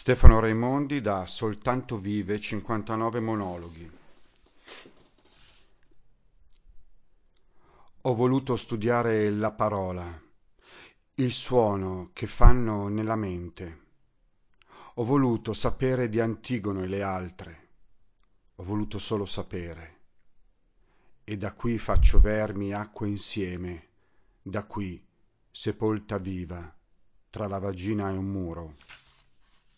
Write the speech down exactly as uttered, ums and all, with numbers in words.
Stefano Raimondi da Soltanto Vive cinquantanove monologhi. Ho voluto studiare la parola, il suono che fanno nella mente. Ho voluto sapere di Antigono e le altre. Ho voluto solo sapere. E da qui faccio vermi acque insieme, da qui, sepolta viva, tra la vagina e un muro.